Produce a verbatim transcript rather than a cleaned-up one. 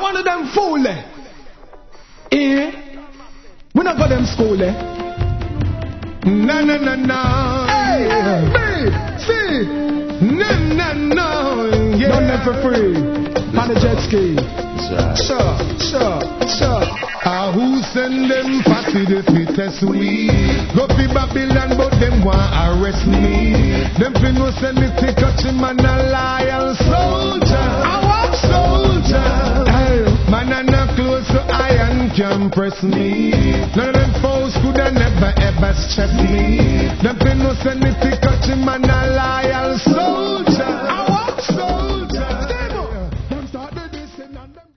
I one of them fool eh? Eh? We not got them school eh? Na na na na. Hey, me, see, na na na. Yeah. Done them for free. On the jet ski. Sure, sure, sure. Ah, who send them party the fittest we? Go to Babylon, but them want arrest me. Them fi no send me to catch him and a loyal soldier. I want soldier. Hey, man and a close so iron can press me. None of them foes could have never ever stress me. Them fi no send me to catch him and a loyal soldier.